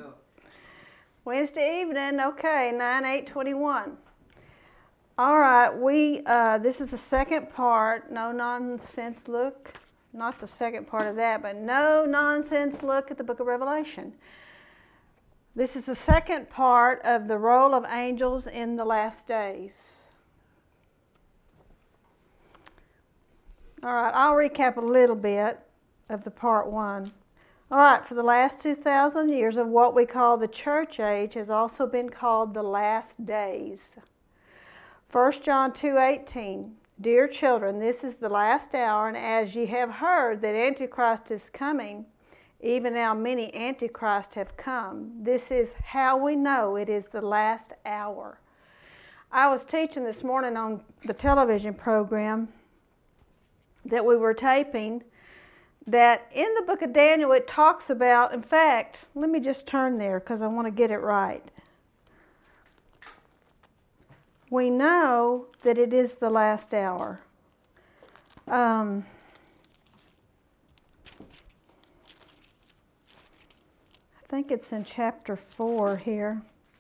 Wednesday evening, okay, 9/8/21. All right, this is the second part, no nonsense look, not the second part of that, but no nonsense look at the book of Revelation. This is the second part of the role of angels in the last days. All right, I'll recap a little bit of the part one. All right, for the last 2,000 years of what we call the church age has also been called the last days. 1 John 2:18, Dear children, this is the last hour, and as ye have heard that Antichrist is coming, even now many Antichrists have come. This is how we know it is the last hour. I was teaching this morning on the television program that we were taping, that in the book of Daniel it talks about, in fact, let me just turn there because I want to get it right. We know that it is the last hour. I think it's in chapter 4 here.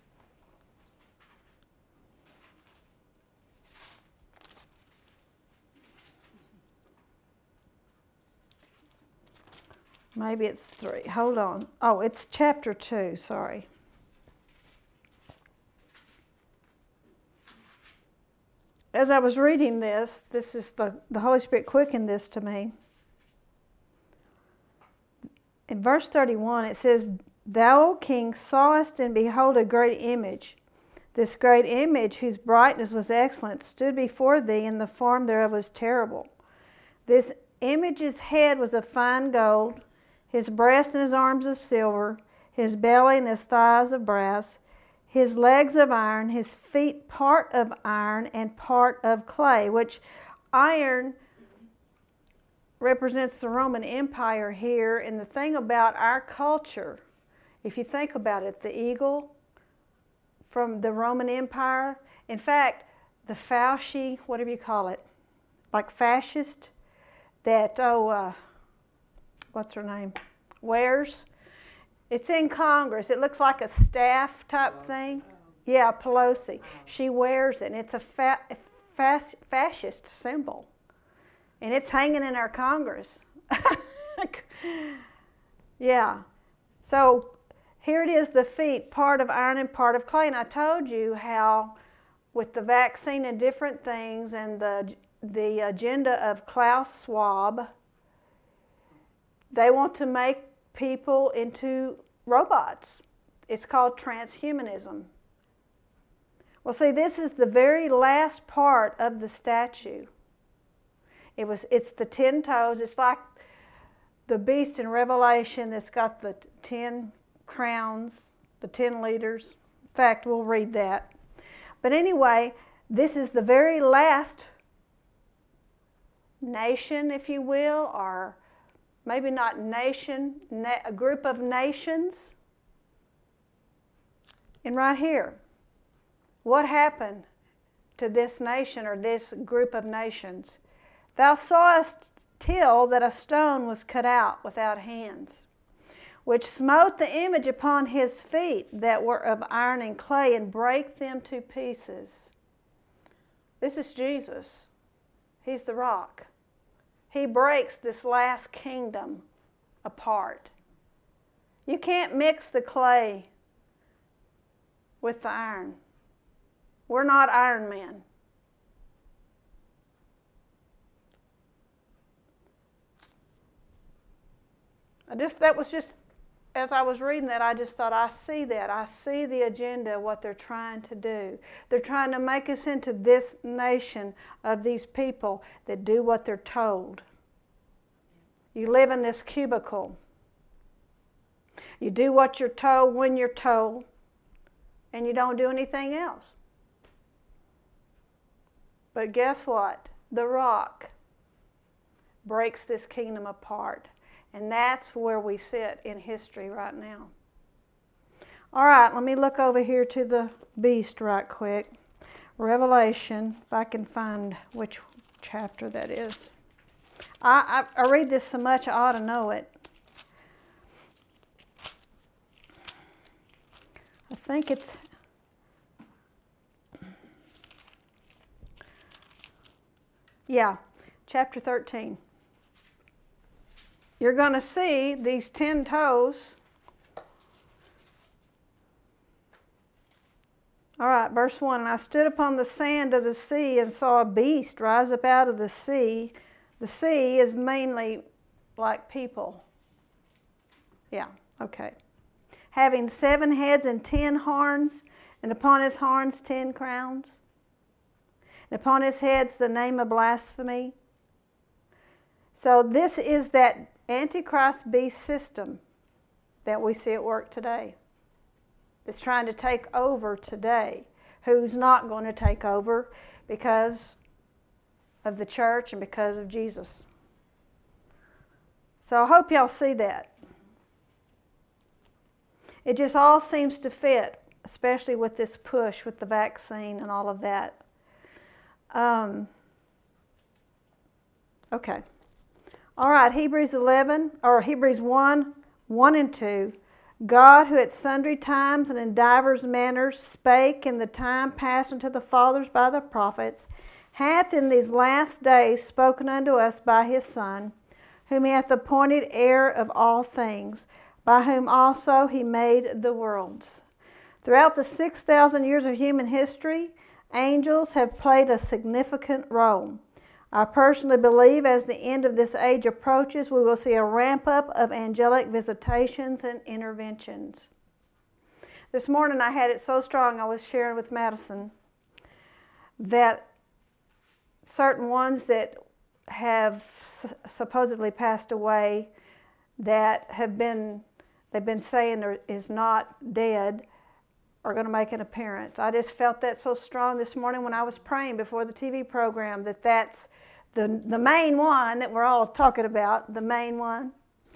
Maybe it's 3. Hold on. Oh, it's chapter 2, sorry. As I was reading this is the Holy Spirit quickened this to me. In verse 31, it says, Thou, O king, sawest and behold a great image. This great image, whose brightness was excellent, stood before thee, and the form thereof was terrible. This image's head was of fine gold, his breast and his arms of silver, his belly and his thighs of brass, his legs of iron, his feet part of iron and part of clay, which iron represents the Roman Empire here. And the thing about our culture, if you think about it, the eagle from the Roman Empire, in fact, the Fauci, whatever you call it, like fascist, that, what's her name, wears. It's in Congress. It looks like a staff type thing. Yeah, Pelosi. She wears it, and it's a fascist symbol. And it's hanging in our Congress. Yeah. So here it is, the feet, part of iron and part of clay. And I told you how with the vaccine and different things and the agenda of Klaus Schwab, they want to make people into robots. It's called transhumanism. Well, see, this is the very last part of the statue. It's the 10 toes. It's like the beast in Revelation that's got the 10 crowns, the 10 leaders. In fact, we'll read that. But anyway, this is the very last nation, if you will, or maybe not nation, a group of nations. And right here, what happened to this nation or this group of nations? Thou sawest till that a stone was cut out without hands, which smote the image upon his feet that were of iron and clay, and brake them to pieces. This is Jesus. He's the rock. He breaks this last kingdom apart. You can't mix the clay with the iron. We're not Iron Man. That was just, as I was reading that, I just thought, I see that. I see the agenda, what they're trying to do. They're trying to make us into this nation of these people that do what they're told. You live in this cubicle. You do what you're told when you're told, and you don't do anything else. But guess what? The rock breaks this kingdom apart. And that's where we sit in history right now. All right, let me look over here to the beast right quick. Revelation, if I can find which chapter that is. I read this so much I ought to know it. I think it's, yeah, chapter 13. You're going to see these 10 toes. All right, verse 1. And I stood upon the sand of the sea and saw a beast rise up out of the sea. The sea is mainly like people. Yeah, okay. Having 7 heads and 10 horns, and upon his horns 10 crowns. And upon his heads the name of blasphemy. So this is that Antichrist beast system that we see at work today. That's trying to take over today. Who's not going to take over because of the church and because of Jesus. So I hope y'all see that. It just all seems to fit, especially with this push with the vaccine and all of that. Okay. All right, Hebrews 1, 1 and 2. God, who at sundry times and in divers manners spake in the time past unto the fathers by the prophets, hath in these last days spoken unto us by his Son, whom he hath appointed heir of all things, by whom also he made the worlds. Throughout the 6,000 years of human history, angels have played a significant role. I personally believe as the end of this age approaches, we will see a ramp up of angelic visitations and interventions. This morning I had it so strong, I was sharing with Madison that certain ones that have supposedly passed away that they've been saying is not dead, are going to make an appearance. I just felt that so strong this morning when I was praying before the TV program that's the main one that we're all talking about, the main one,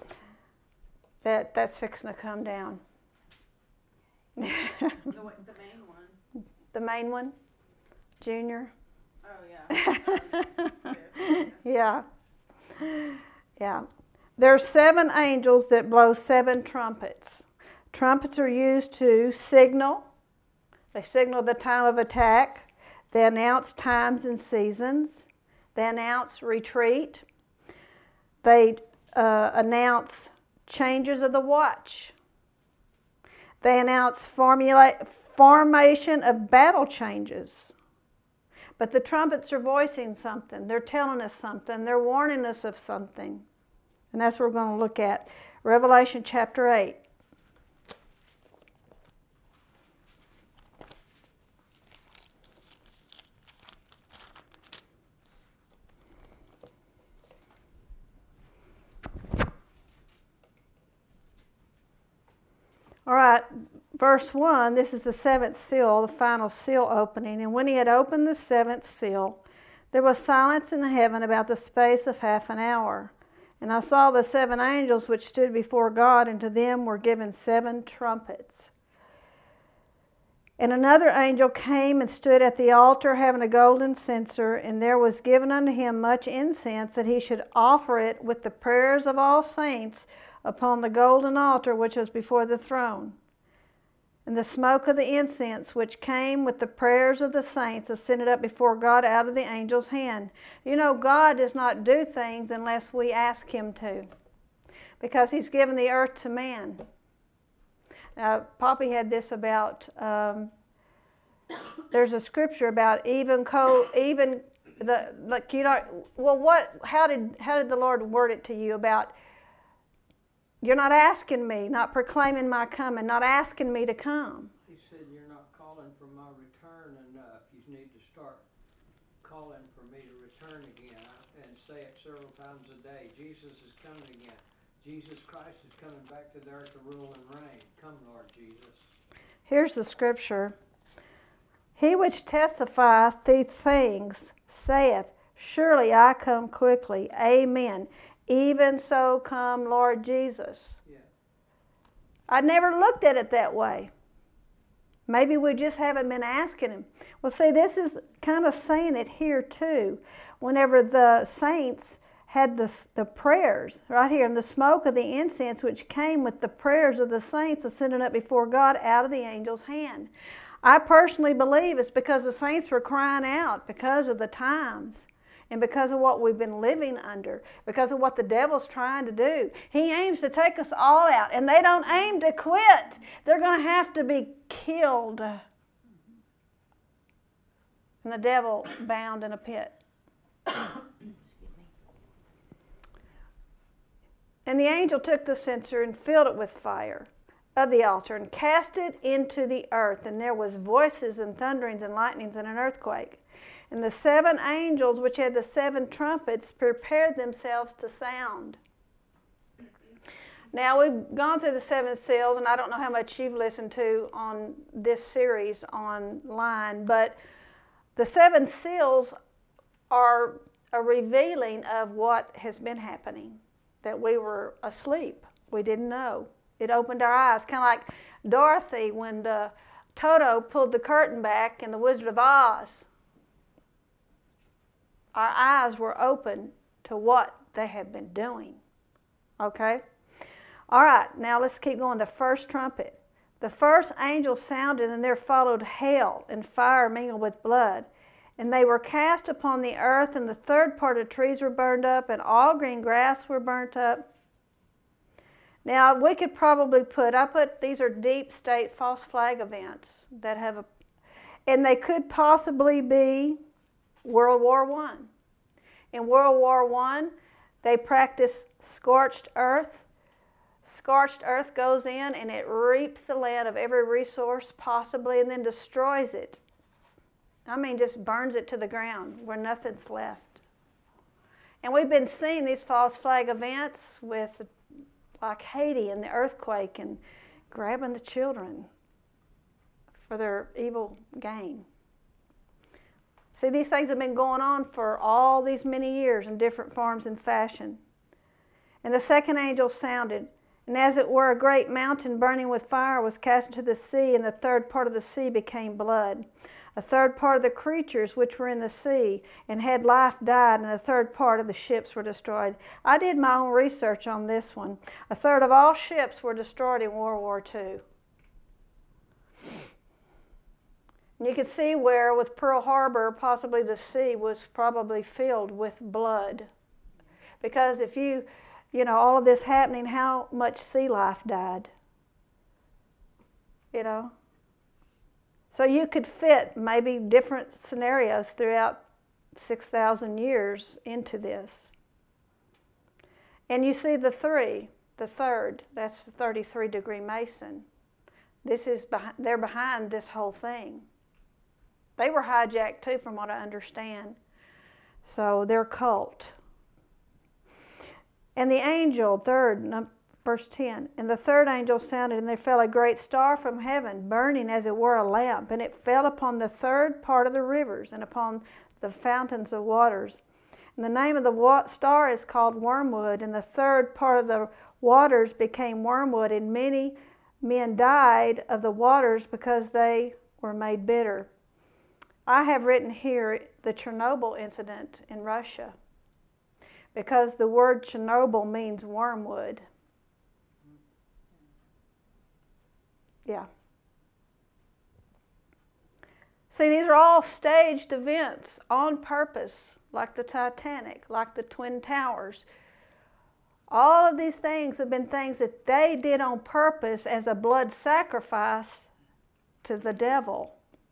that's fixing to come down. The main one. The main one? Junior? Oh, yeah. Yeah. Yeah. There are 7 angels that blow 7 trumpets. Trumpets are used to signal. They signal the time of attack. They announce times and seasons. They announce retreat. They announce changes of the watch. They announce formation of battle changes. But the trumpets are voicing something. They're telling us something. They're warning us of something. And that's what we're going to look at. Revelation chapter 8. All right, verse 1, this is the 7th seal, the final seal opening. And when he had opened the 7th seal, there was silence in heaven about the space of half an hour. And I saw the 7 angels which stood before God, and to them were given 7 trumpets. And another angel came and stood at the altar, having a golden censer, and there was given unto him much incense, that he should offer it with the prayers of all saints upon the golden altar which was before the throne. And the smoke of the incense which came with the prayers of the saints ascended up before God out of the angel's hand. You know, God does not do things unless we ask him to, because he's given the earth to man. Poppy had this about, there's a scripture about how did the Lord word it to you about, you're not asking me, not proclaiming my coming, not asking me to come. He said, you're not calling for my return enough. You need to start calling for me to return again, and say it several times a day. Jesus is coming again. Jesus Christ is coming back to the earth to rule and reign. Come, Lord Jesus. Here's the scripture. He which testifieth these things saith, surely I come quickly. Amen. Even so come, Lord Jesus. Yeah. I never looked at it that way. Maybe we just haven't been asking him. Well, see, this is kind of saying it here too. Whenever the saints had the prayers right here, and the smoke of the incense which came with the prayers of the saints ascended up before God out of the angel's hand. I personally believe it's because the saints were crying out because of the times and because of what we've been living under, because of what the devil's trying to do. He aims to take us all out, and they don't aim to quit. They're going to have to be killed. And the devil bound in a pit. And the angel took the censer and filled it with fire of the altar and cast it into the earth. And there was voices and thunderings and lightnings and an earthquake. And the 7 angels which had the 7 trumpets prepared themselves to sound. Now we've gone through the 7 seals, and I don't know how much you've listened to on this series online, but the 7 seals are a revealing of what has been happening, that we were asleep. We didn't know. It opened our eyes, kind of like Dorothy when Toto pulled the curtain back in The Wizard of Oz. Our eyes were open to what they had been doing. Okay? All right, now let's keep going. The first trumpet. The first angel sounded, and there followed hail and fire mingled with blood. And they were cast upon the earth, and the third part of trees were burned up, and all green grass were burnt up. Now, we could probably these are deep state false flag events that have and they could possibly be World War I. In World War I, they practiced scorched earth. Scorched earth goes in and it reaps the land of every resource possibly and then destroys it. I mean, just burns it to the ground where nothing's left. And we've been seeing these false flag events with like Haiti and the earthquake and grabbing the children for their evil gain. See, these things have been going on for all these many years in different forms and fashion. And the second angel sounded, and as it were, a great mountain burning with fire was cast into the sea, and the third part of the sea became blood. A third part of the creatures which were in the sea and had life died, and a third part of the ships were destroyed. I did my own research on this one. A third of all ships were destroyed in World War II. And you can see where with Pearl Harbor, possibly the sea was probably filled with blood. Because if you know, all of this happening, how much sea life died? You know? So you could fit maybe different scenarios throughout 6,000 years into this. And you see the third, that's the 33-degree Mason. They're behind this whole thing. They were hijacked too, from what I understand. So they're cult. And the angel, verse 10, and the third angel sounded, and there fell a great star from heaven, burning as it were a lamp, and it fell upon the third part of the rivers and upon the fountains of waters. And the name of the star is called Wormwood, and the third part of the waters became wormwood, and many men died of the waters because they were made bitter. I have written here the Chernobyl incident in Russia, because the word Chernobyl means wormwood. Yeah. See, these are all staged events on purpose, like the Titanic, like the Twin Towers. All of these things have been things that they did on purpose as a blood sacrifice to the devil.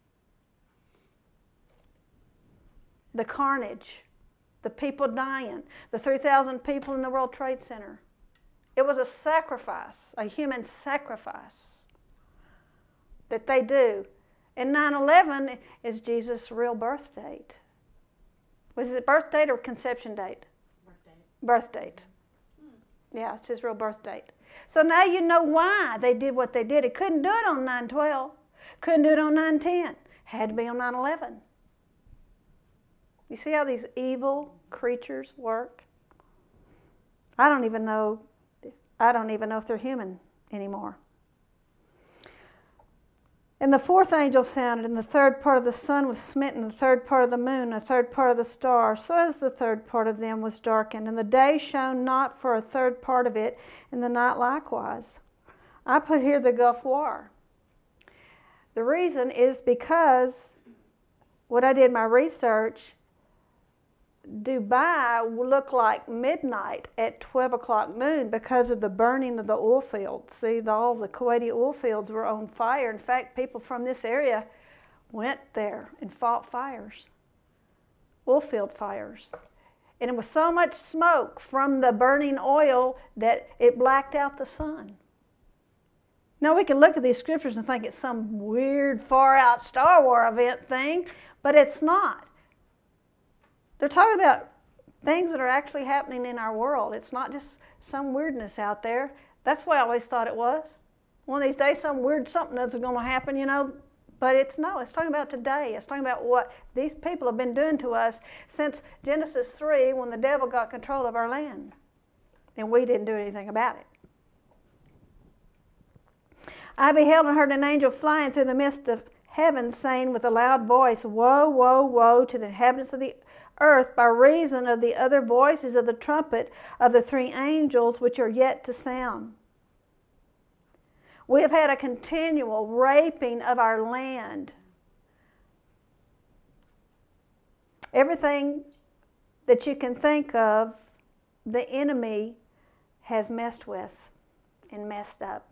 The carnage, the people dying, the 3,000 people in the World Trade Center. It was a sacrifice, a human sacrifice that they do. And 9/11 is Jesus' real birth date. Was it birth date or conception date? Birth date. Birth date. Yeah, it's his real birth date. So now you know why they did what they did. It couldn't do it on 9/12. Couldn't do it on 9/10. Had to be on 9/11. You see how these evil creatures work? I don't even know if they're human anymore. And the fourth angel sounded, and the third part of the sun was smitten, the third part of the moon, the third part of the stars, so as the third part of them was darkened. And the day shone not for a third part of it, and the night likewise. I put here the Gulf War. The reason is because when I did my research, Dubai looked like midnight at 12 o'clock noon because of the burning of the oil fields. See, all the Kuwaiti oil fields were on fire. In fact, people from this area went there and fought fires, oil field fires. And it was so much smoke from the burning oil that it blacked out the sun. Now, we can look at these scriptures and think it's some weird, far-out Star Wars event thing, but it's not. They're talking about things that are actually happening in our world. It's not just some weirdness out there. That's what I always thought it was. One of these days, some weird something that's going to happen, But it's talking about today. It's talking about what these people have been doing to us since Genesis 3 when the devil got control of our land. And we didn't do anything about it. I beheld and heard an angel flying through the midst of heaven, saying with a loud voice, Woe, woe, woe to the inhabitants of the earth by reason of the other voices of the trumpet of the three angels which are yet to sound. We have had a continual raping of our land. Everything that you can think of, the enemy has messed with and messed up.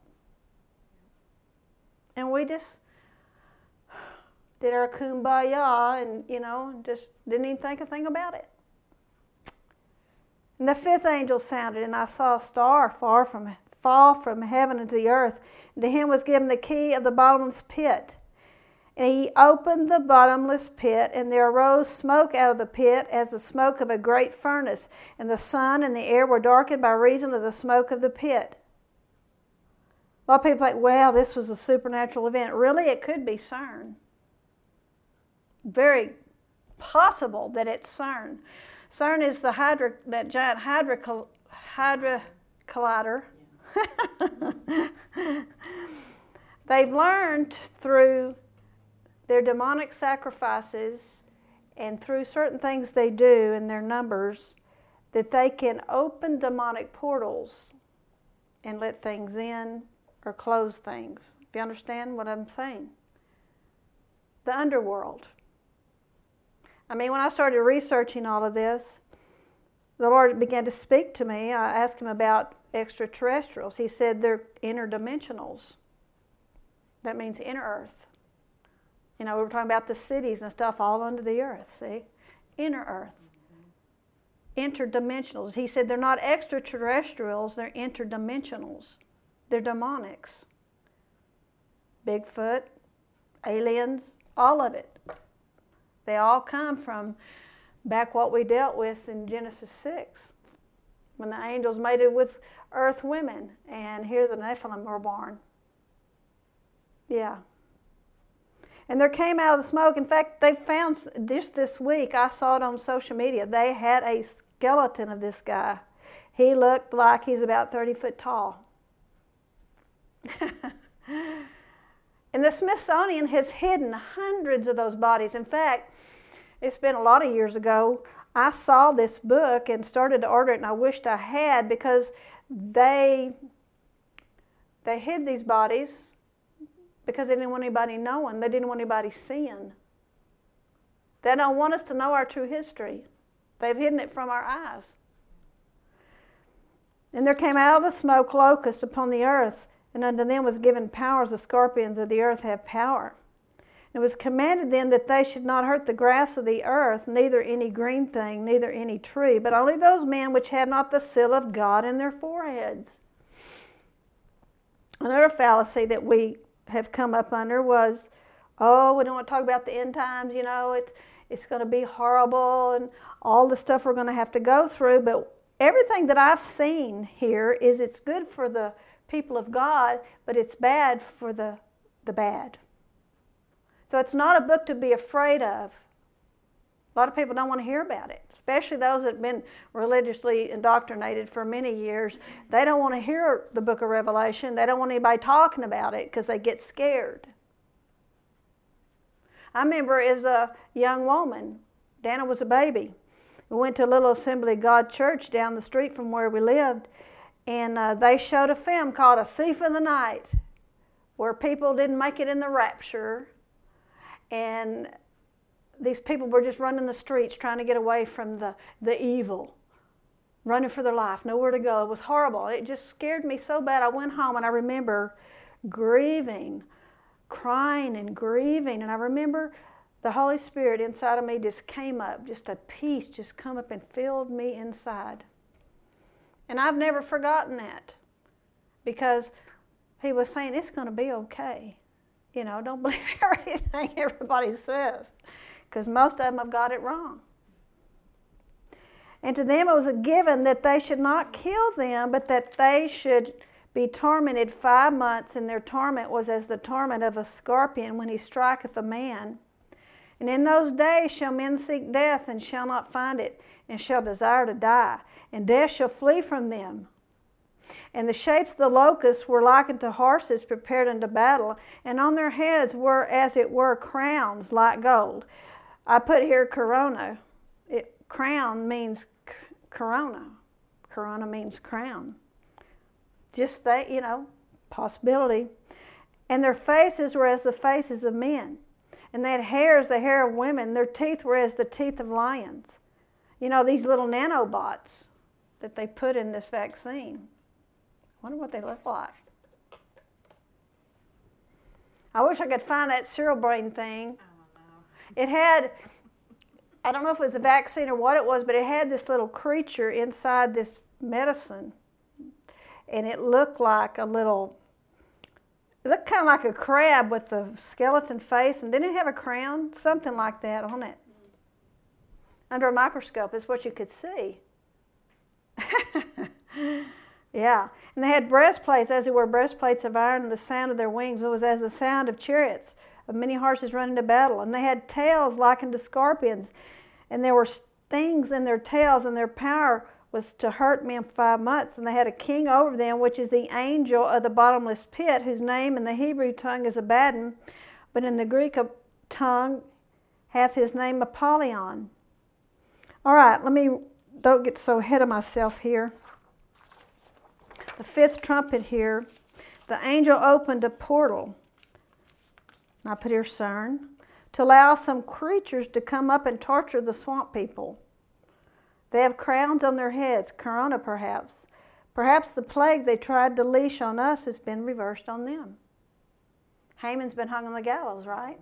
And we just did our kumbaya and, just didn't even think a thing about it. And the fifth angel sounded, and I saw a star fall from heaven into the earth. And to him was given the key of the bottomless pit. And he opened the bottomless pit, and there arose smoke out of the pit as the smoke of a great furnace. And the sun and the air were darkened by reason of the smoke of the pit. A lot of people think, well, this was a supernatural event. Really, it could be CERN. Very possible that it's CERN. CERN is that giant Hadra Collider. They've learned through their demonic sacrifices and through certain things they do in their numbers that they can open demonic portals and let things in or close things. If you understand what I'm saying. The underworld. When I started researching all of this, the Lord began to speak to me. I asked him about extraterrestrials. He said they're interdimensionals. That means inner earth. We were talking about the cities and stuff all under the earth, see? Inner earth. Interdimensionals. He said they're not extraterrestrials, they're interdimensionals. They're demonics. Bigfoot, aliens, all of it. They all come from back what we dealt with in Genesis 6. When the angels mated with earth women, and here the Nephilim were born. Yeah. And there came out of the smoke, in fact, they found this week, I saw it on social media, they had a skeleton of this guy. He looked like he's about 30 foot tall. And the Smithsonian has hidden hundreds of those bodies. In fact, it's been a lot of years ago, I saw this book and started to order it, and I wished I had, because they hid these bodies because they didn't want anybody knowing. They didn't want anybody seeing. They don't want us to know our true history. They've hidden it from our eyes. And there came out of the smoke locusts upon the earth, and unto them was given power as the scorpions of the earth have power. And it was commanded then that they should not hurt the grass of the earth, neither any green thing, neither any tree, but only those men which had not the seal of God in their foreheads. Another fallacy that we have come up under was, we don't want to talk about the end times, it's going to be horrible and all the stuff we're going to have to go through. But everything that I've seen here is it's good for the people of God, but it's bad for the bad. So it's not a book to be afraid of. A lot of people don't want to hear about it, especially those that have been religiously indoctrinated for many years. They don't want to hear the book of Revelation. They don't want anybody talking about it because they get scared. I remember as a young woman, Dana was a baby. We went to a little Assembly of God church down the street from where we lived, and they showed a film called A Thief in the Night, where people didn't make it in the rapture, and these people were just running the streets trying to get away from the evil, running for their life, nowhere to go. It was horrible. It just scared me so bad. I went home and I remember grieving, crying and grieving, and I remember the Holy Spirit inside of me just came up, just a peace just come up and filled me inside. And I've never forgotten that, because he was saying it's going to be okay. You know, don't believe everything everybody says, because most of them have got it wrong. And to them it was a given that they should not kill them, but that they should be tormented 5 months, and their torment was as the torment of a scorpion when he striketh a man. And in those days shall men seek death, and shall not find it, and shall desire to die, and death shall flee from them. And the shapes of the locusts were likened to horses prepared unto battle, and on their heads were as it were crowns like gold. I put here corona. Crown means corona. Corona means crown. Just that, you know, possibility. And their faces were as the faces of men. And they had hair as the hair of women. Their teeth were as the teeth of lions. You know, these little nanobots that they put in this vaccine. I wonder what they look like. I wish I could find that cereal brain thing. I don't know. It had, I don't know if it was a vaccine or what it was, but it had this little creature inside this medicine. And it looked like a little, it looked kind of like a crab with a skeleton face, and didn't it have a crown? Something like that on it. Under a microscope is what you could see. Yeah. And they had breastplates, as it were breastplates of iron, and the sound of their wings was as the sound of chariots, of many horses running to battle. And they had tails like unto scorpions, and there were stings in their tails, and their power was to hurt men 5 months. And they had a king over them, which is the angel of the bottomless pit, whose name in the Hebrew tongue is Abaddon, but in the Greek tongue hath his name Apollyon. All right, don't get so ahead of myself here. The fifth trumpet here, the angel opened a portal, and I put here CERN, to allow some creatures to come up and torture the swamp people. They have crowns on their heads, corona perhaps. Perhaps the plague they tried to leash on us has been reversed on them. Haman's been hung on the gallows, right?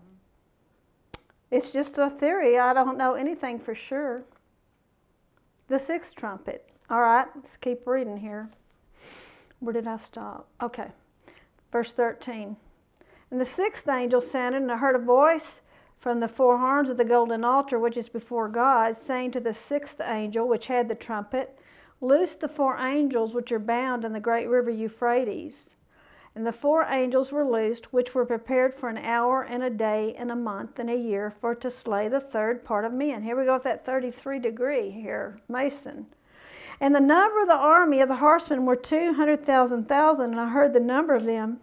It's just a theory. I don't know anything for sure. The sixth trumpet. All right, let's keep reading here. Where did I stop? Okay, verse 13. And the sixth angel sounded, and I heard a voice from the four horns of the golden altar which is before God, saying to the sixth angel which had the trumpet, Loose the 4 angels which are bound in the great river Euphrates. And the 4 angels were loosed, which were prepared for an hour and a day and a month and a year, for to slay the third part of men. Here we go with that 33 degree here, Mason. And the number of the army of the horsemen were 200,000, and I heard the number of them.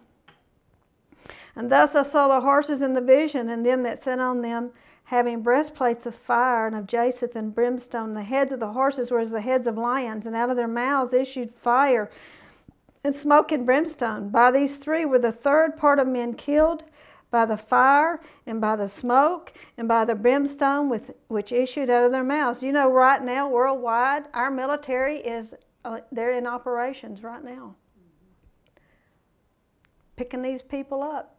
And thus I saw the horses in the vision, and them that sat on them, having breastplates of fire and of jacinth and brimstone. The heads of the horses were as the heads of lions, and out of their mouths issued fire and smoke and brimstone. By these 3 were the third part of men killed, by the fire and by the smoke and by the brimstone which issued out of their mouths. You know, right now, worldwide, our military is, they're in operations right now. Picking these people up.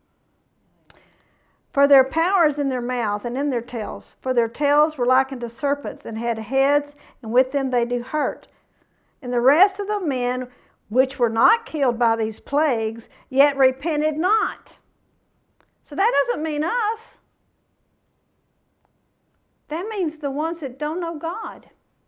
For their power is in their mouth and in their tails. For their tails were like unto serpents, and had heads, and with them they do hurt. And the rest of the men which were not killed by these plagues, yet repented not. So that doesn't mean us. That means the ones that don't know God.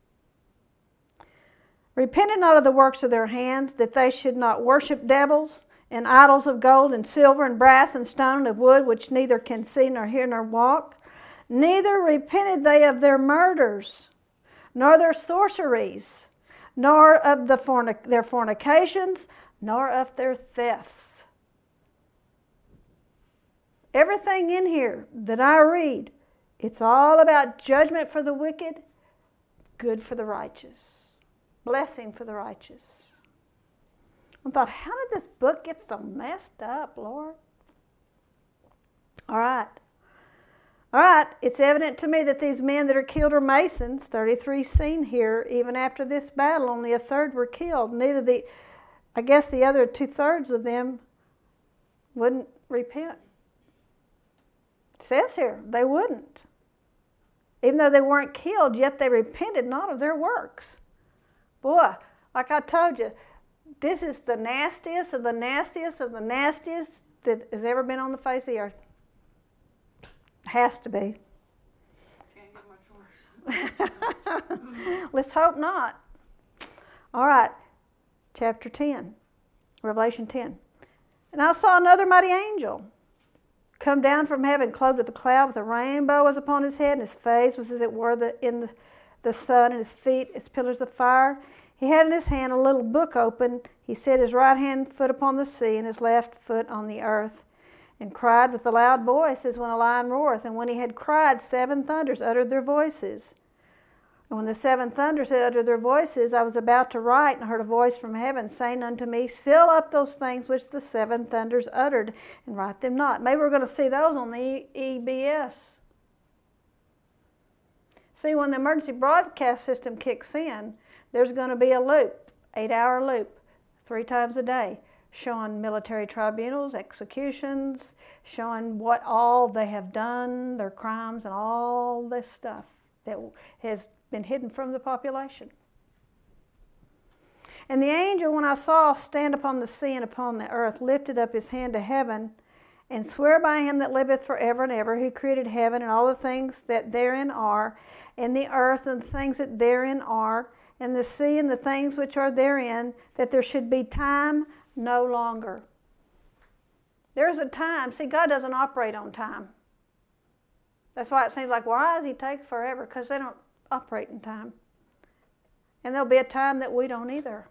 Repented not of the works of their hands, that they should not worship devils, and idols of gold and silver and brass and stone and of wood, which neither can see nor hear nor walk. Neither repented they of their murders, nor their sorceries, nor of their fornications, nor of their thefts. Everything in here that I read, it's all about judgment for the wicked, good for the righteous, blessing for the righteous. I thought, how did this book get so messed up, Lord? All right. It's evident to me that these men that are killed are Masons. 33 seen here. Even after this battle, only a third were killed. I guess the other 2/3 of them wouldn't repent. It says here, they wouldn't. Even though they weren't killed, yet they repented not of their works. Boy, like I told you, this is the nastiest of the nastiest of the nastiest that has ever been on the face of the earth. Has to be. Can't get much worse. Let's hope not. All right, chapter 10, Revelation 10. And I saw another mighty angel come down from heaven, clothed with a cloud, with a rainbow was upon his head, and his face was as it were in the sun, and his feet as pillars of fire. He had in his hand a little book open. He set his right hand foot upon the sea, and his left foot on the earth, and cried with a loud voice, as when a lion roareth. And when he had cried, 7 thunders uttered their voices. And when the 7 thunders had uttered their voices, I was about to write, and I heard a voice from heaven saying unto me, seal up those things which the 7 thunders uttered, and write them not. Maybe we're going to see those on the EBS. See, when the emergency broadcast system kicks in, there's going to be a loop, 8-hour loop, 3 times a day, showing military tribunals, executions, showing what all they have done, their crimes, and all this stuff that has been hidden from the population. And the angel, when I saw stand upon the sea and upon the earth, lifted up his hand to heaven, and swear by him that liveth forever and ever, who created heaven and all the things that therein are, and the earth and the things that therein are, and the sea and the things which are therein, that there should be time no longer. There's a time. See, God doesn't operate on time. That's why it seems like, why does he take forever? Because they don't operate in time. And there'll be a time that we don't either.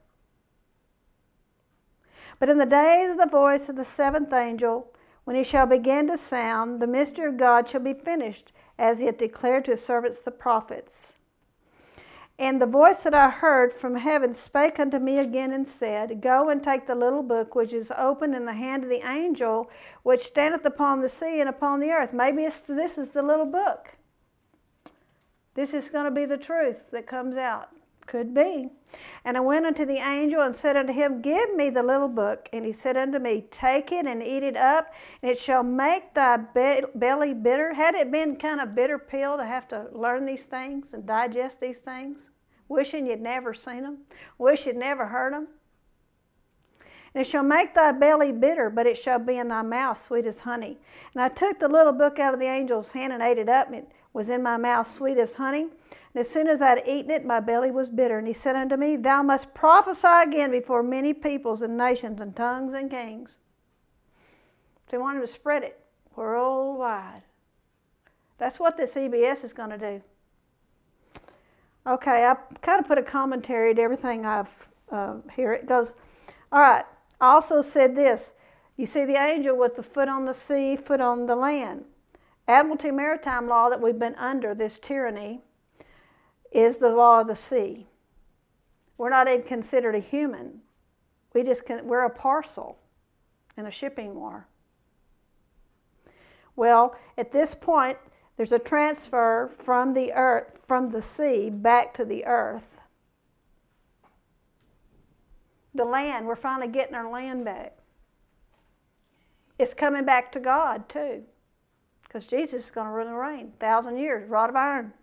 But in the days of the voice of the 7th angel, when he shall begin to sound, the mystery of God shall be finished, as he hath declared to his servants the prophets. And the voice that I heard from heaven spake unto me again and said, go and take the little book which is opened in the hand of the angel which standeth upon the sea and upon the earth. Maybe this is the little book. This is going to be the truth that comes out. Could be. And I went unto the angel and said unto him, give me the little book. And he said unto me, take it and eat it up, and it shall make thy belly bitter. Had it been kind of bitter pill to have to learn these things and digest these things? Wishing you'd never seen them? Wish you'd never heard them? And it shall make thy belly bitter, but it shall be in thy mouth sweet as honey. And I took the little book out of the angel's hand and ate it up, and it was in my mouth sweet as honey. And as soon as I had eaten it, my belly was bitter. And he said unto me, thou must prophesy again before many peoples and nations and tongues and kings. So he wanted to spread it worldwide. That's what this EBS is going to do. Okay, I kind of put a commentary to everything I've here. It goes, all right, I also said this. You see the angel with the foot on the sea, foot on the land. Admiralty maritime law that we've been under, this tyranny, is the law of the sea. We're not even considered a human. We're a parcel in a shipping war. Well, at this point, there's a transfer from the earth, from the sea back to the earth. The land, we're finally getting our land back. It's coming back to God too, because Jesus is going to rule and reign 1,000 years, rod of iron.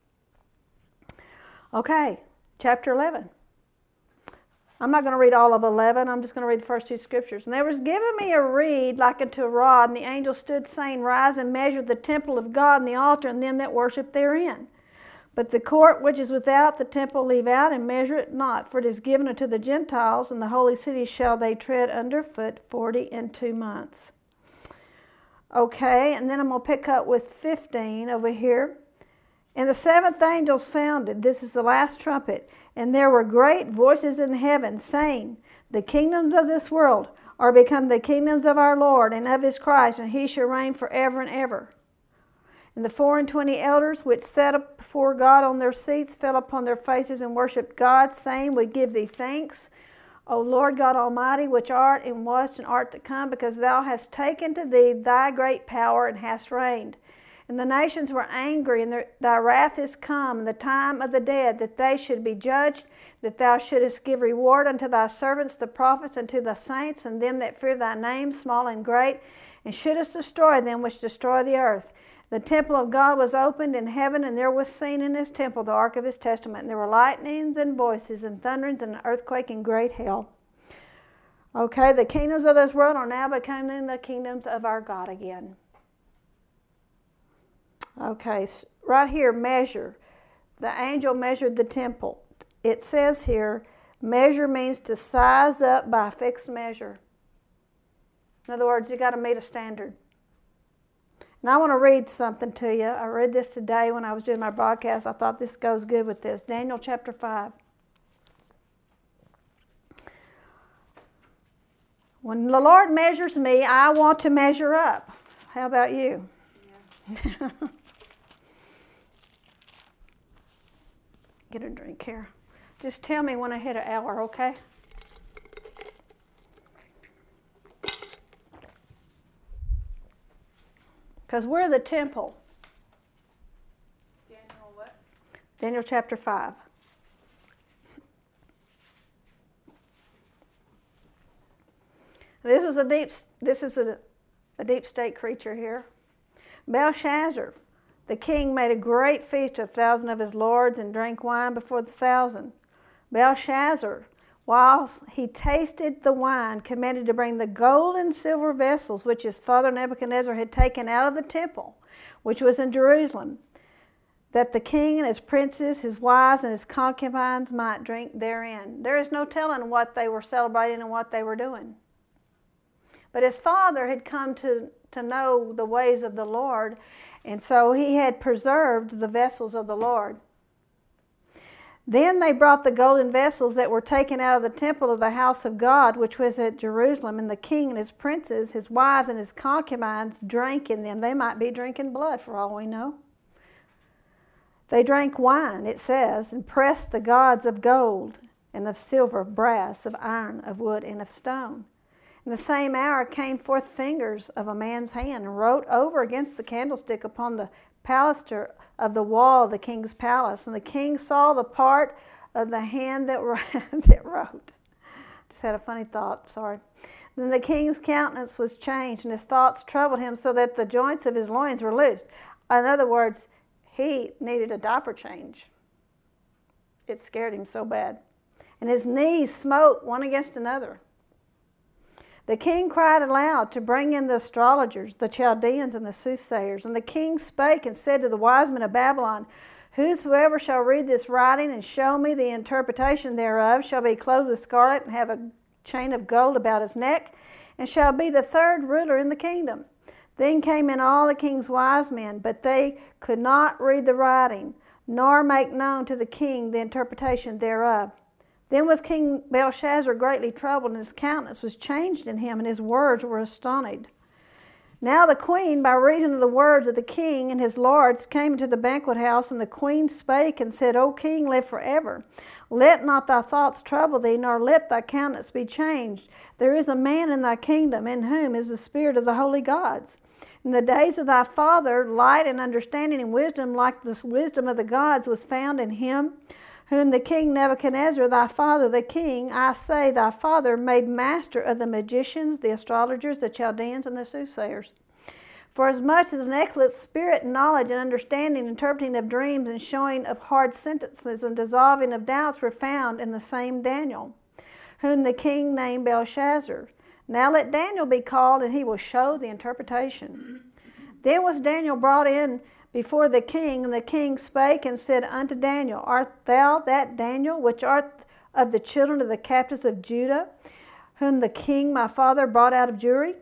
Okay, chapter 11. I'm not going to read all of 11. I'm just going to read the first 2 scriptures. And there was given me a reed like unto a rod, and the angel stood saying, rise and measure the temple of God and the altar and them that worship therein. But the court which is without the temple leave out, and measure it not, for it is given unto the Gentiles, and the holy city shall they tread under foot 42 months. Okay, and then I'm going to pick up with 15 over here. And the 7th angel sounded, this is the last trumpet, and there were great voices in heaven saying, the kingdoms of this world are become the kingdoms of our Lord and of his Christ, and he shall reign forever and ever. And the 24 elders which sat up before God on their seats fell upon their faces and worshipped God, saying, We give thee thanks, O Lord God Almighty, which art and wast and art to come, because thou hast taken to thee thy great power and hast reigned. And the nations were angry, and thy wrath is come, and the time of the dead, that they should be judged, that thou shouldest give reward unto thy servants the prophets, and to the saints, and them that fear thy name, small and great, and shouldest destroy them which destroy the earth. The temple of God was opened in heaven, and there was seen in his temple the ark of his testament. And there were lightnings and voices and thunderings and an earthquake and great hail. Okay, the kingdoms of this world are now becoming the kingdoms of our God again. Okay, right here, measure. The angel measured the temple. It says here, measure means to size up by a fixed measure. In other words, you got to meet a standard. And I want to read something to you. I read this today when I was doing my broadcast. I thought this goes good with this. Daniel chapter 5. When the Lord measures me, I want to measure up. How about you? Yeah. Get a drink here. Just tell me when I hit an hour, okay? Because we're the temple. Daniel what? Daniel chapter 5. This is a deep state creature here. Belshazzar, the king, made a great feast to 1,000 of his lords and drank wine before the 1,000. Belshazzar, whilst he tasted the wine, commanded to bring the gold and silver vessels which his father Nebuchadnezzar had taken out of the temple, which was in Jerusalem, that the king and his princes, his wives, and his concubines might drink therein. There is no telling what they were celebrating and what they were doing. But his father had come to know the ways of the Lord, and so he had preserved the vessels of the Lord. Then they brought the golden vessels that were taken out of the temple of the house of God, which was at Jerusalem, and the king and his princes, his wives, and his concubines drank in them. They might be drinking blood for all we know. They drank wine, it says, and pressed the gods of gold and of silver, of brass, of iron, of wood, and of stone. In the same hour came forth fingers of a man's hand and wrote over against the candlestick upon the baluster of the wall of the king's palace. And the king saw the part of the hand that wrote. Just had a funny thought, sorry. Then the king's countenance was changed, and his thoughts troubled him, so that the joints of his loins were loosed. In other words, he needed a diaper change. It scared him so bad. And his knees smote one against another. The king cried aloud to bring in the astrologers, the Chaldeans, and the soothsayers. And the king spake and said to the wise men of Babylon, Whosoever shall read this writing and show me the interpretation thereof shall be clothed with scarlet and have a chain of gold about his neck, and shall be the third ruler in the kingdom. Then came in all the king's wise men, but they could not read the writing, nor make known to the king the interpretation thereof. Then was King Belshazzar greatly troubled, and his countenance was changed in him, and his words were astonished. Now the queen, by reason of the words of the king and his lords, came into the banquet house, and the queen spake and said, O king, live forever. Let not thy thoughts trouble thee, nor let thy countenance be changed. There is a man in thy kingdom, in whom is the spirit of the holy gods. In the days of thy father, light and understanding and wisdom, like the wisdom of the gods, was found in him, whom the king Nebuchadnezzar, thy father, the king, I say, thy father, made master of the magicians, the astrologers, the Chaldeans, and the soothsayers. For as much as an excellent spirit, knowledge, and understanding, interpreting of dreams, and showing of hard sentences, and dissolving of doubts were found in the same Daniel, whom the king named Belshazzar. Now let Daniel be called, and he will show the interpretation. Then was Daniel brought in before the king, and the king spake and said unto Daniel, Art thou that Daniel, which art of the children of the captives of Judah, whom the king my father brought out of Jewry?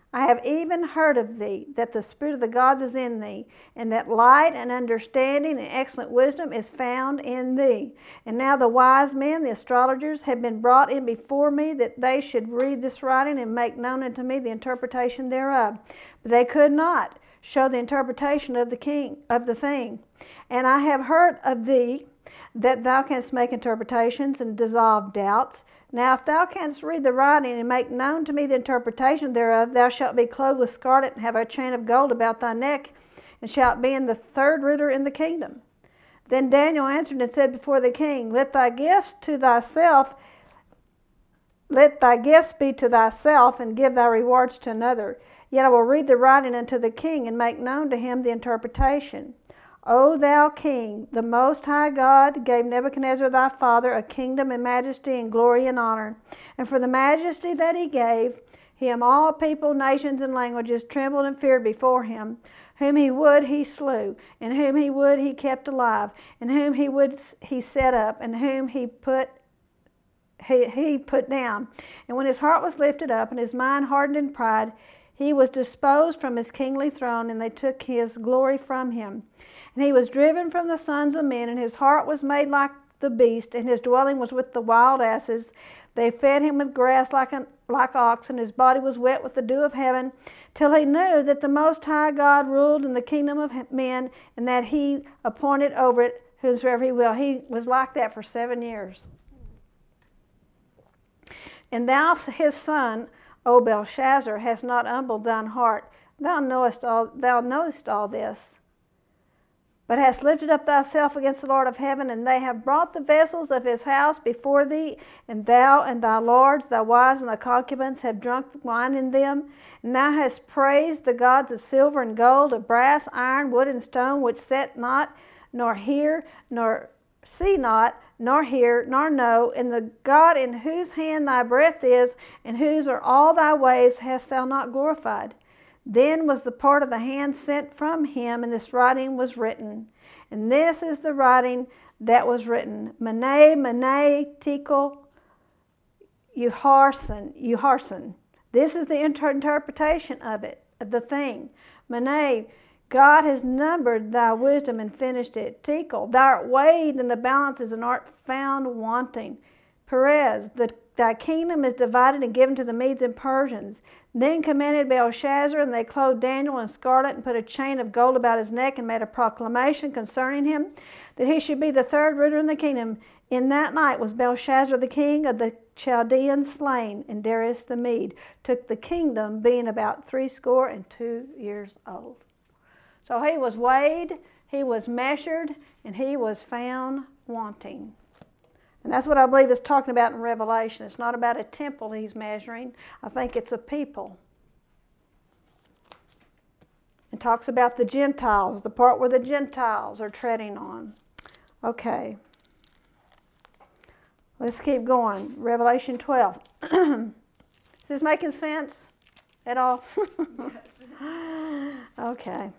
I have even heard of thee, that the Spirit of the gods is in thee, and that light and understanding and excellent wisdom is found in thee. And now the wise men, the astrologers, have been brought in before me, that they should read this writing and make known unto me the interpretation thereof. But they could not show the interpretation of the thing. And I have heard of thee, that thou canst make interpretations and dissolve doubts. Now if thou canst read the writing and make known to me the interpretation thereof, thou shalt be clothed with scarlet and have a chain of gold about thy neck, and shalt be in the third ruler in the kingdom. Then Daniel answered and said before the king, Let thy gifts be to thyself, and give thy rewards to another. Yet I will read the writing unto the king, and make known to him the interpretation. O thou king, the Most High God gave Nebuchadnezzar thy father a kingdom and majesty and glory and honor. And for the majesty that he gave him, all people, nations, and languages trembled and feared before him. Whom he would, he slew, and whom he would, he kept alive, and whom he would, he set up, and whom he put down. And when his heart was lifted up, and his mind hardened in pride, he was disposed from his kingly throne, and they took his glory from him. And he was driven from the sons of men, and his heart was made like the beast, and his dwelling was with the wild asses. They fed him with grass like oxen, his body was wet with the dew of heaven, till he knew that the Most High God ruled in the kingdom of men, and that he appointed over it whomsoever he will. He was like that for 7 years. And thou, his son, O Belshazzar, hast not humbled thine heart. Thou knowest all this. But hast lifted up thyself against the Lord of heaven, and they have brought the vessels of his house before thee, and thou and thy lords, thy wives and thy concubines have drunk wine in them. And thou hast praised the gods of silver and gold, of brass, iron, wood, and stone, which set not, nor hear, nor see not, nor hear, nor know, and the God in whose hand thy breath is, and whose are all thy ways, hast thou not glorified. Then was the part of the hand sent from him, and this writing was written. And this is the writing that was written. Mene, Mene, Tekel, Uharsin. This is the interpretation of it, of the thing. Mene, God has numbered thy wisdom and finished it. Tekel, thou art weighed in the balances and art found wanting. Perez, thy kingdom is divided and given to the Medes and Persians. Then commanded Belshazzar, and they clothed Daniel in scarlet and put a chain of gold about his neck and made a proclamation concerning him, that he should be the third ruler in the kingdom. In that night was Belshazzar the king of the Chaldeans slain, and Darius the Mede took the kingdom, being about 62 years old. So he was weighed, he was measured, and he was found wanting. And that's what I believe it's talking about in Revelation. It's not about a temple he's measuring. I think it's a people. It talks about the Gentiles, the part where the Gentiles are treading on. Okay. Let's keep going. Revelation 12. Is this making sense at all? Yes. Okay.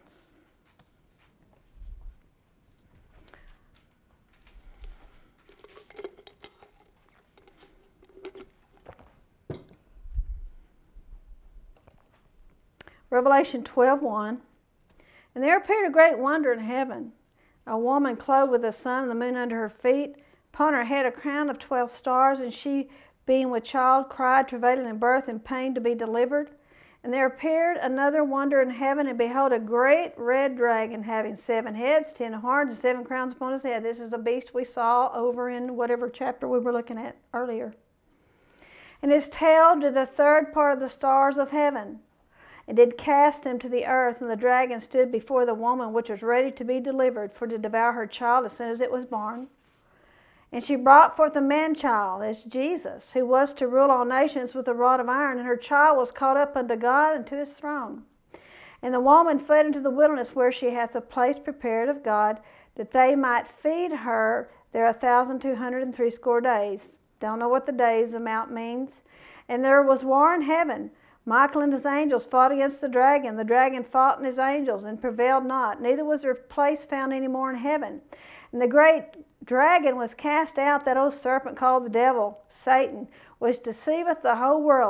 Revelation 12:1. And there appeared a great wonder in heaven, a woman clothed with the sun and the moon under her feet, upon her head a crown of 12 stars, and she, being with child, cried, travailing in birth and pain to be delivered. And there appeared another wonder in heaven, and behold, a great red dragon, having 7 heads, 10 horns, and 7 crowns upon his head. This is a beast we saw over in whatever chapter we were looking at earlier. And his tail did the third part of the stars of heaven, and did cast them to the earth. And the dragon stood before the woman, which was ready to be delivered, for to devour her child as soon as it was born. And she brought forth a man-child, as Jesus, who was to rule all nations with a rod of iron. And her child was caught up unto God and to his throne. And the woman fled into the wilderness, where she hath a place prepared of God, that they might feed her there 1,260 days. Don't know what the days amount means. And there was war in heaven. Michael and his angels fought against the dragon. The dragon fought and his angels, and prevailed not. Neither was there place found any more in heaven. And the great dragon was cast out, that old serpent called the devil, Satan, which deceiveth the whole world.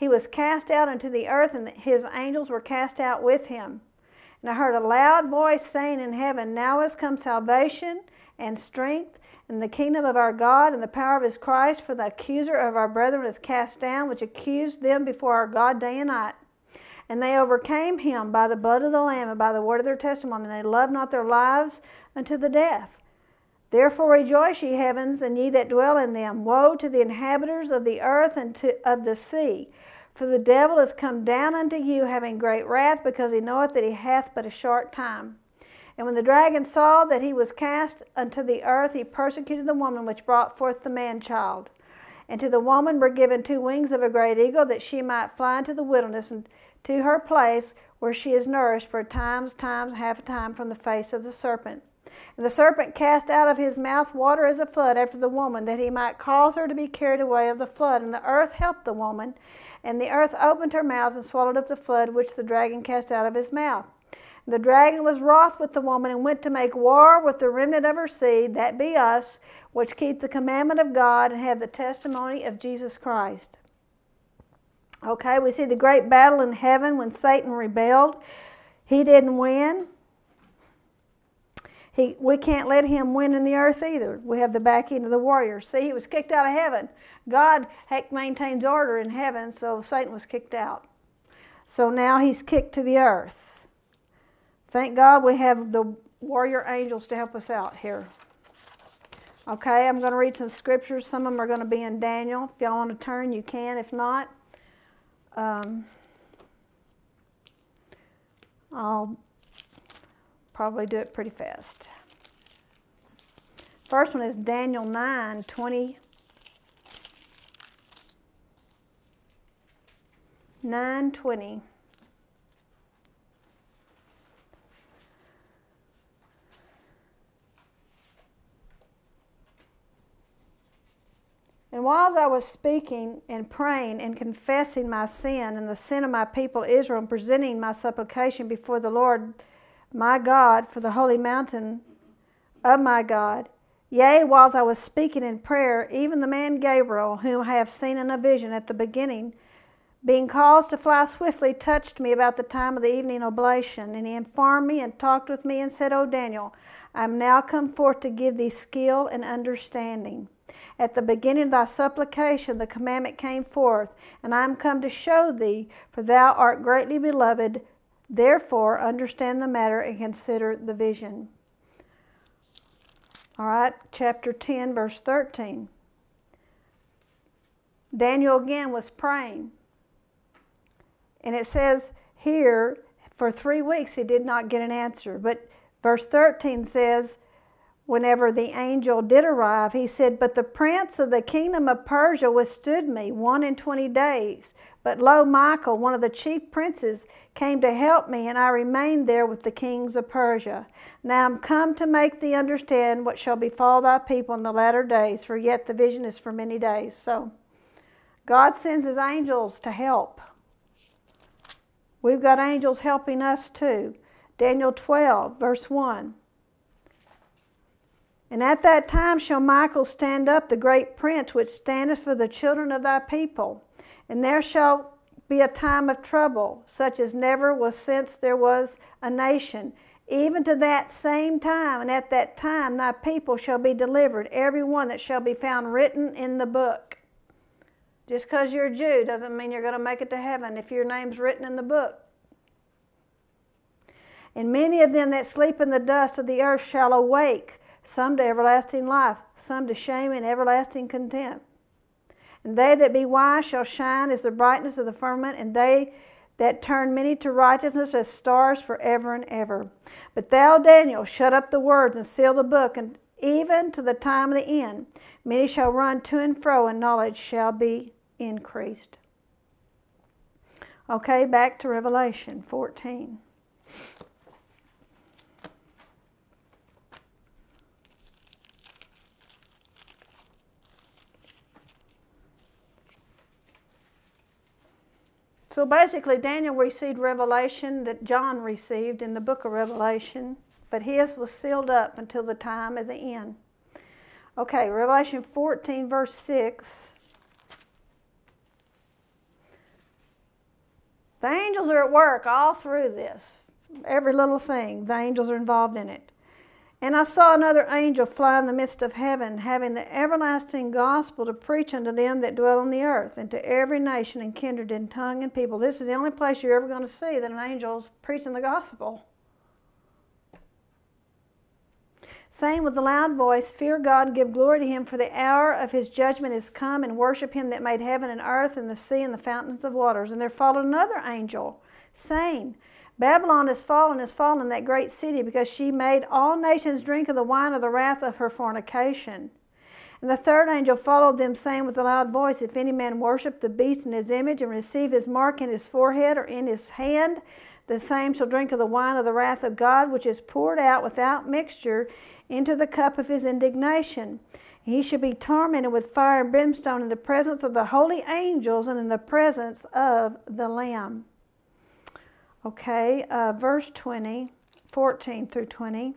he was cast out into the earth, and his angels were cast out with him. And I heard a loud voice saying in heaven, Now is come salvation and strength and the kingdom of our God and the power of his Christ, for the accuser of our brethren is cast down, which accused them before our God day and night. And they overcame him by the blood of the Lamb and by the word of their testimony, and they loved not their lives unto the death. Therefore rejoice, ye heavens, and ye that dwell in them. Woe to the inhabitants of the earth and of the sea! For the devil is come down unto you, having great wrath, because he knoweth that he hath but a short time. And when the dragon saw that he was cast unto the earth, he persecuted the woman which brought forth the man-child. And to the woman were given 2 wings of a great eagle, that she might fly into the wilderness, and to her place where she is nourished for times, half a time from the face of the serpent. And the serpent cast out of his mouth water as a flood after the woman, that he might cause her to be carried away of the flood. And the earth helped the woman, and the earth opened her mouth and swallowed up the flood which the dragon cast out of his mouth. And the dragon was wroth with the woman, and went to make war with the remnant of her seed, that be us, which keep the commandment of God and have the testimony of Jesus Christ. Okay, we see the great battle in heaven when Satan rebelled. He didn't win. We can't let him win in the earth either. We have the backing of the warriors. See, he was kicked out of heaven. God maintains order in heaven, so Satan was kicked out. So now he's kicked to the earth. Thank God we have the warrior angels to help us out here. Okay, I'm going to read some scriptures. Some of them are going to be in Daniel. If y'all want to turn, you can. If not, I'll probably do it pretty fast. First one is Daniel 9:20. 9:20. And while I was speaking and praying and confessing my sin and the sin of my people Israel, and presenting my supplication before the Lord my God for the holy mountain of my God, yea, whilst I was speaking in prayer, even the man Gabriel, whom I have seen in a vision at the beginning, being caused to fly swiftly, touched me about the time of the evening oblation. And he informed me and talked with me and said, O Daniel, I am now come forth to give thee skill and understanding. At the beginning of thy supplication the commandment came forth, and I am come to show thee, for thou art greatly beloved. Therefore understand the matter and consider the vision. All right, chapter 10, verse 13. Daniel again was praying. And it says here, for 3 weeks he did not get an answer. But verse 13 says, whenever the angel did arrive, he said, But the prince of the kingdom of Persia withstood me 21 days. But lo, Michael, one of the chief princes, came to help me, and I remained there with the kings of Persia. Now I'm come to make thee understand what shall befall thy people in the latter days, for yet the vision is for many days. So God sends his angels to help. We've got angels helping us too. Daniel 12, verse 1. And at that time shall Michael stand up, the great prince, which standeth for the children of thy people. And there shall be a time of trouble, such as never was since there was a nation, even to that same time. And at that time thy people shall be delivered, every one that shall be found written in the book. Just because you're a Jew doesn't mean you're going to make it to heaven if your name's written in the book. And many of them that sleep in the dust of the earth shall awake, some to everlasting life, some to shame and everlasting contempt. And they that be wise shall shine as the brightness of the firmament, and they that turn many to righteousness as stars forever and ever. But thou, Daniel, shut up the words and seal the book, and even to the time of the end. Many shall run to and fro, and knowledge shall be increased. Okay, back to Revelation 14. So basically, Daniel received revelation that John received in the book of Revelation, but his was sealed up until the time of the end. Okay, Revelation 14, verse 6. The angels are at work all through this. Every little thing, the angels are involved in it. And I saw another angel fly in the midst of heaven, having the everlasting gospel to preach unto them that dwell on the earth, and to every nation and kindred and tongue and people. This is the only place you're ever going to see that an angel's preaching the gospel. Saying with a loud voice, Fear God and give glory to him, for the hour of his judgment is come, and worship him that made heaven and earth and the sea and the fountains of waters. And there followed another angel, saying, Babylon is fallen, that great city, because she made all nations drink of the wine of the wrath of her fornication. And the third angel followed them, saying with a loud voice, If any man worship the beast in his image, and receive his mark in his forehead or in his hand, the same shall drink of the wine of the wrath of God, which is poured out without mixture into the cup of his indignation. He shall be tormented with fire and brimstone in the presence of the holy angels and in the presence of the Lamb. Okay, verse 20, 14 through 20.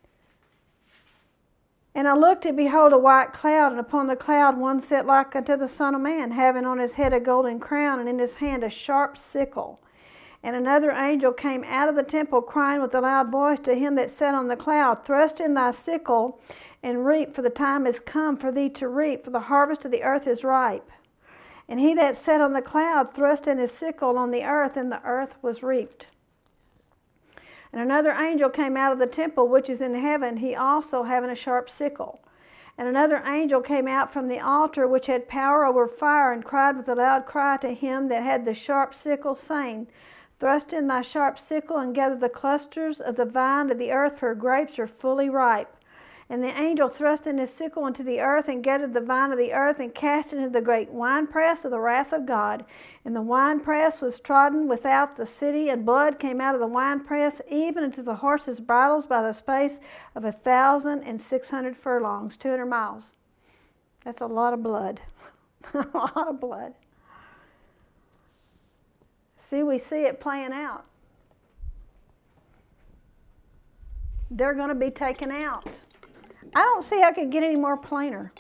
And I looked, and behold, a white cloud, and upon the cloud one sat like unto the Son of Man, having on his head a golden crown, and in his hand a sharp sickle. And another angel came out of the temple, crying with a loud voice to him that sat on the cloud, Thrust in thy sickle, and reap, for the time is come for thee to reap, for the harvest of the earth is ripe. And he that sat on the cloud thrust in his sickle on the earth, and the earth was reaped. And another angel came out of the temple which is in heaven, he also having a sharp sickle. And another angel came out from the altar which had power over fire, and cried with a loud cry to him that had the sharp sickle, saying, Thrust in thy sharp sickle, and gather the clusters of the vine of the earth, for her grapes are fully ripe. And the angel thrust in his sickle into the earth, and gathered the vine of the earth, and cast it into the great winepress of the wrath of God. And the winepress was trodden without the city, and blood came out of the winepress, even into the horses' bridles, by the space of 1,600 furlongs, 200 miles. That's a lot of blood. A lot of blood. See, we see it playing out. They're going to be taken out. I don't see how it could get any more plainer.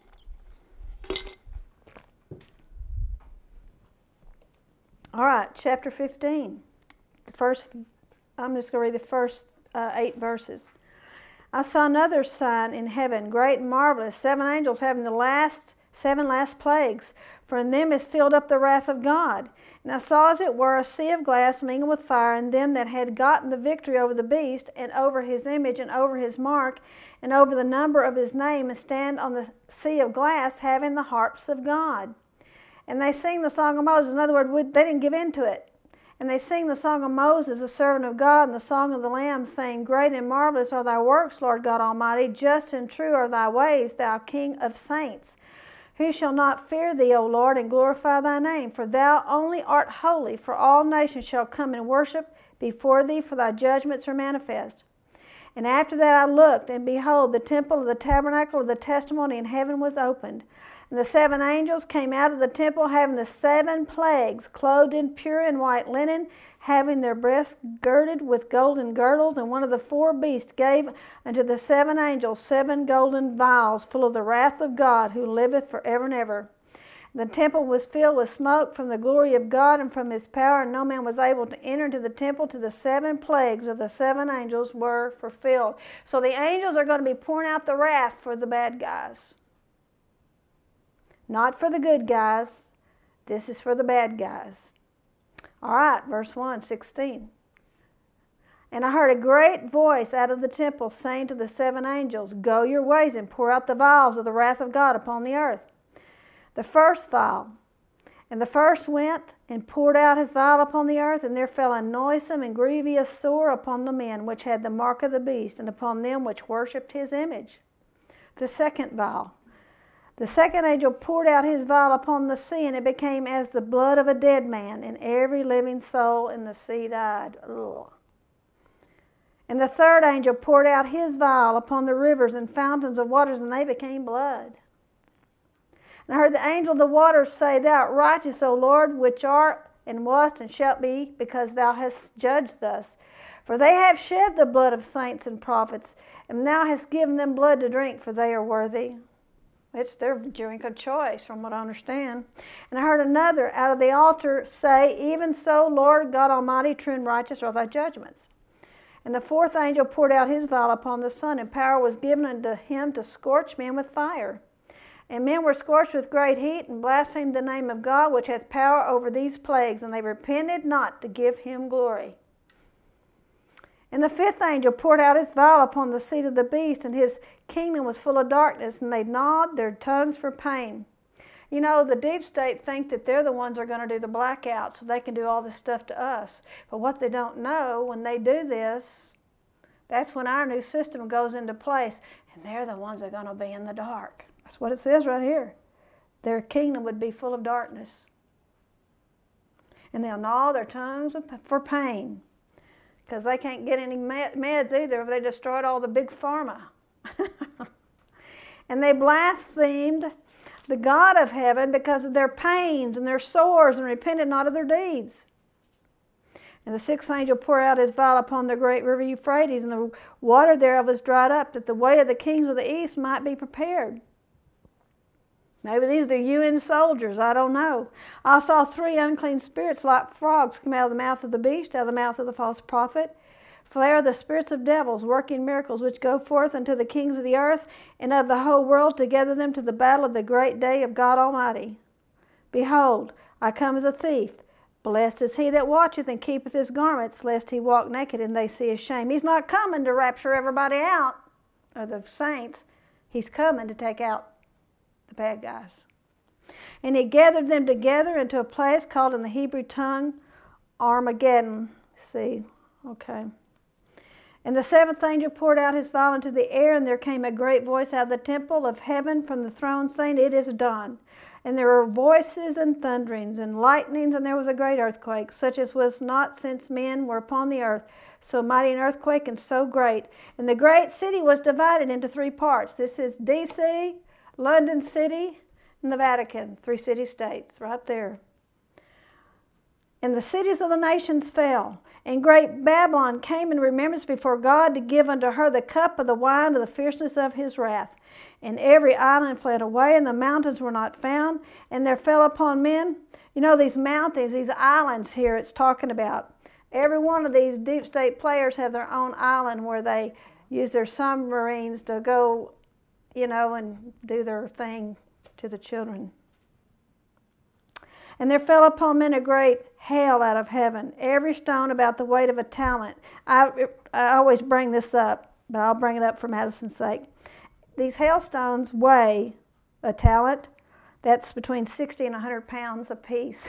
All right, chapter 15. I'm just going to read the first 8 verses. I saw another sign in heaven, great and marvelous, 7 angels having the 7 last plagues, for in them is filled up the wrath of God. And I saw as it were a sea of glass mingled with fire, and them that had gotten the victory over the beast, and over his image, and over his mark, and over the number of his name, and stand on the sea of glass, having the harps of God. And they sing the song of Moses. In other words, they didn't give in to it. And they sing the song of Moses, the servant of God, and the song of the Lamb, saying, Great and marvelous are thy works, Lord God Almighty. Just and true are thy ways, thou King of saints. Who shall not fear thee, O Lord, and glorify thy name? For thou only art holy, for all nations shall come and worship before thee, for thy judgments are manifest. And after that I looked, and behold, the temple of the tabernacle of the testimony in heaven was opened. And the 7 angels came out of the temple, having the 7 plagues, clothed in pure and white linen, having their breasts girded with golden girdles. And one of the 4 beasts gave unto the 7 angels 7 golden vials, full of the wrath of God, who liveth forever and ever. The temple was filled with smoke from the glory of God and from his power, and no man was able to enter into the temple till the 7 plagues of the 7 angels were fulfilled. So the angels are going to be pouring out the wrath for the bad guys. Not for the good guys. This is for the bad guys. All right, verse 1, 16. And I heard a great voice out of the temple saying to the 7 angels, Go your ways and pour out the vials of the wrath of God upon the earth. The first vial. And the first went and poured out his vial upon the earth, and there fell a noisome and grievous sore upon the men which had the mark of the beast, and upon them which worshipped his image. The second vial. The second angel poured out his vial upon the sea, and it became as the blood of a dead man, and every living soul in the sea died. Ugh. And the third angel poured out his vial upon the rivers and fountains of waters, and they became blood. And I heard the angel of the waters say, Thou art righteous, O Lord, which art and wast and shalt be, because thou hast judged thus. For they have shed the blood of saints and prophets, and thou hast given them blood to drink, for they are worthy. It's their drink of choice, from what I understand. And I heard another out of the altar say, "Even so, Lord God Almighty, true and righteous are thy judgments." And the fourth angel poured out his vial upon the sun, and power was given unto him to scorch men with fire. And men were scorched with great heat, and blasphemed the name of God, which hath power over these plagues, and they repented not to give him glory. And the fifth angel poured out his vial upon the seat of the beast, and his kingdom was full of darkness, and they gnawed their tongues for pain. You know, the deep state think that they're the ones that are going to do the blackout, so they can do all this stuff to us. But what they don't know, when they do this, that's when our new system goes into place, and they're the ones that are going to be in the dark. That's what it says right here. Their kingdom would be full of darkness. And they'll gnaw their tongues for pain, because they can't get any meds either. They destroyed all the big pharma. And they blasphemed the God of heaven because of their pains and their sores, and repented not of their deeds. And the sixth angel poured out his vial upon the great river Euphrates, and the water thereof was dried up, that the way of the kings of the east might be prepared. Maybe these are the UN soldiers, I don't know. I saw 3 unclean spirits like frogs come out of the mouth of the beast, out of the mouth of the false prophet. For they are the spirits of devils, working miracles, which go forth unto the kings of the earth and of the whole world, to gather them to the battle of the great day of God Almighty. Behold, I come as a thief. Blessed is he that watcheth and keepeth his garments, lest he walk naked and they see his shame. He's not coming to rapture everybody out, or the saints. He's coming to take out the bad guys. And he gathered them together into a place called in the Hebrew tongue Armageddon. See, okay. And the seventh angel poured out his vial into the air, and there came a great voice out of the temple of heaven from the throne, saying, "It is done." And there were voices and thunderings and lightnings, and there was a great earthquake, such as was not since men were upon the earth, so mighty an earthquake and so great. And the great city was divided into 3 parts. This is D.C., London City, and the Vatican, 3 city-states right there. And the cities of the nations fell, and great Babylon came in remembrance before God, to give unto her the cup of the wine of the fierceness of his wrath. And every island fled away, and the mountains were not found, and there fell upon men. You know, these mountains, these islands here it's talking about. Every one of these deep state players have their own island where they use their submarines to go, you know, and do their thing to the children. And there fell upon men a great hail out of heaven, every stone about the weight of a talent. I always bring this up, but I'll bring it up for Madison's sake. These hailstones weigh a talent. That's between 60 and 100 pounds apiece.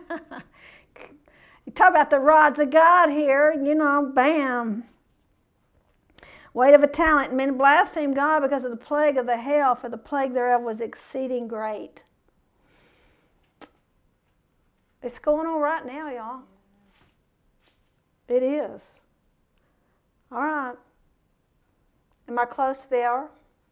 You talk about the rods of God here, you know, bam. Weight of a talent. Men blasphemed God because of the plague of the hail, for the plague thereof was exceeding great. It's going on right now, y'all. It is. All right. Am I close to the hour?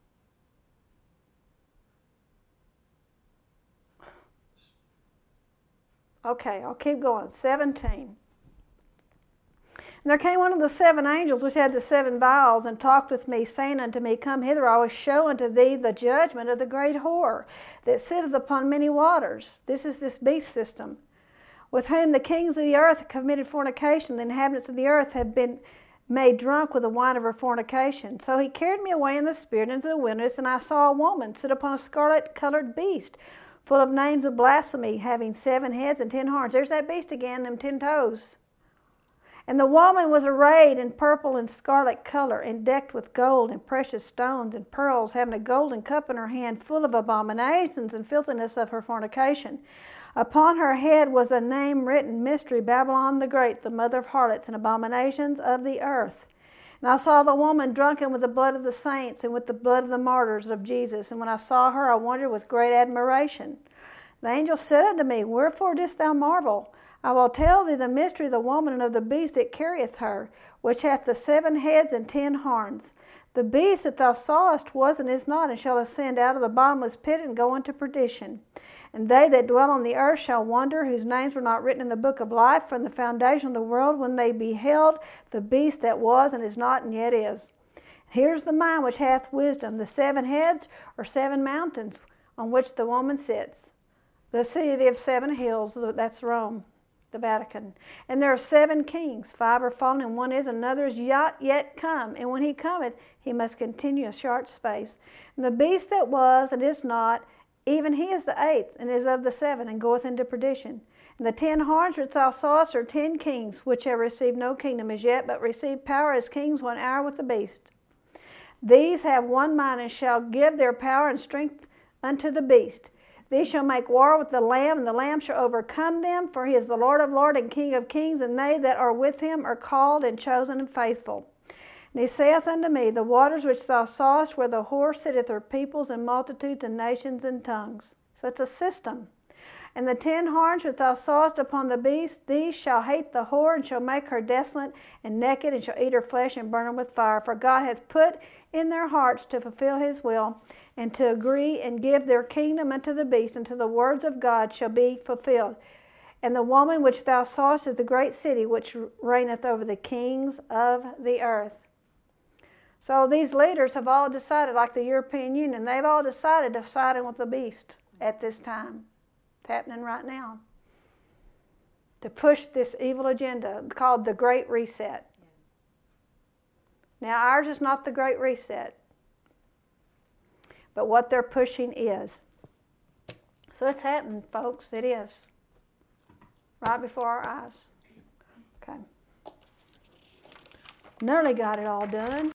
Okay, I'll keep going. 17. And there came one of the 7 angels which had the 7 vials, and talked with me, saying unto me, Come hither, I will show unto thee the judgment of the great whore, that sitteth upon many waters. This is this beast system, with whom the kings of the earth have committed fornication. The inhabitants of the earth have been made drunk with the wine of her fornication. So he carried me away in the spirit into the wilderness, and I saw a woman sit upon a scarlet-colored beast, full of names of blasphemy, having 7 heads and 10 horns. There's that beast again, them 10 toes. And the woman was arrayed in purple and scarlet color, and decked with gold and precious stones and pearls, having a golden cup in her hand, full of abominations and filthiness of her fornication. Upon her head was a name written, Mystery, Babylon the Great, the mother of harlots and abominations of the earth. And I saw the woman drunken with the blood of the saints and with the blood of the martyrs of Jesus. And when I saw her, I wondered with great admiration. The angel said unto me, Wherefore didst thou marvel? I will tell thee the mystery of the woman and of the beast that carrieth her, which hath the 7 heads and 10 horns. The beast that thou sawest was and is not, and shall ascend out of the bottomless pit and go into perdition. And they that dwell on the earth shall wonder, whose names were not written in the book of life from the foundation of the world, when they beheld the beast that was and is not and yet is. Here's the mind which hath wisdom. The 7 heads are 7 mountains on which the woman sits. The city of 7 hills, that's Rome, the Vatican. And there are 7 kings. 5 are fallen, and 1 is, another is yet come. And when he cometh, he must continue a short space. And the beast that was and is not, even he is the 8th, and is of the 7, and goeth into perdition. And the 10 horns which thou sawest are 10 kings, which have received no kingdom as yet, but receive power as kings 1 hour with the beast. These have one mind, and shall give their power and strength unto the beast. These shall make war with the Lamb, and the Lamb shall overcome them, for he is the Lord of lords and King of kings, and they that are with him are called and chosen and faithful. And he saith unto me, the waters which thou sawest where the whore sitteth are peoples and multitudes and nations and tongues. So it's a system. And the 10 horns which thou sawest upon the beast, these shall hate the whore, and shall make her desolate and naked, and shall eat her flesh and burn her with fire. For God hath put in their hearts to fulfill his will, and to agree and give their kingdom unto the beast, until the words of God shall be fulfilled. And the woman which thou sawest is the great city, which reigneth over the kings of the earth. So these leaders have all decided, like the European Union, they've all decided to side with the beast at this time. It's happening right now. To push this evil agenda called the Great Reset. Now ours is not the Great Reset, but what they're pushing is. So it's happening, folks. It is. Right before our eyes. Okay. Nearly got it all done.